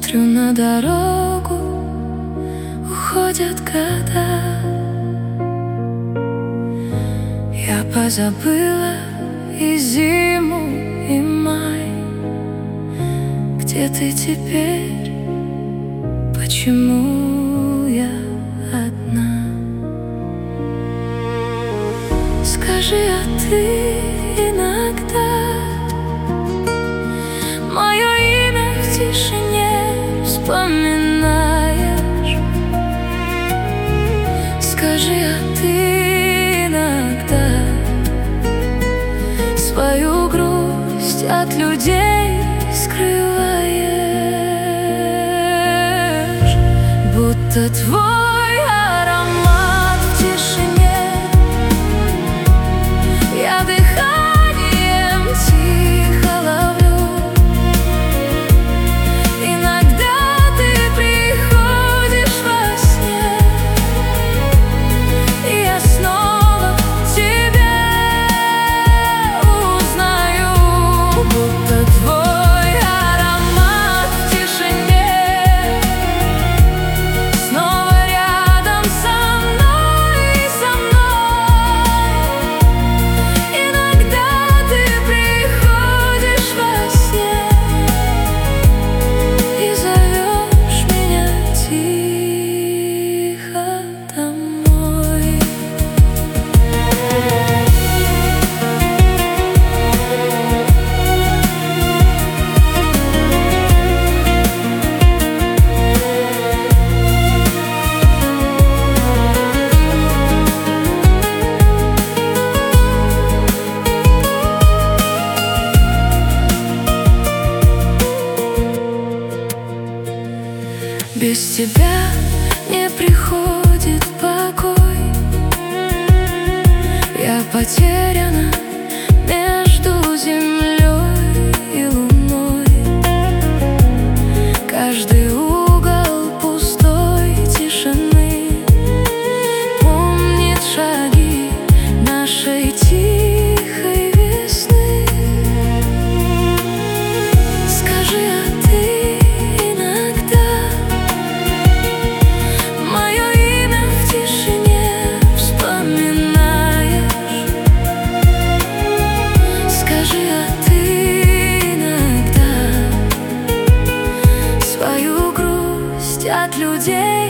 Смотрю на дорогу, уходят года. Я позабыла и зиму, и май. Где ты теперь? Почему я одна? Скажи, а ты иногда мое имя в тишине вспоминаешь? Скажи, а ты иногда свою грусть от людей скрываешь? Будто твой аромат в тишине я дыханием тихо ловлю. Иногда ты приходишь во сне, и я снова тебя узнаю. Будто твой аромат в тишине снова рядом со мной и со мной. Иногда ты приходишь во сне и зовешь меня тихо домой. Без тебя не приходит покой. Я потеряна между землей и луной. Каждый угол пустой тишины помнит шаги нашей тихой весны. Скажи, а ты иногда мое имя в тишине вспоминаешь? Скажи, а ты иногда свою грусть от людей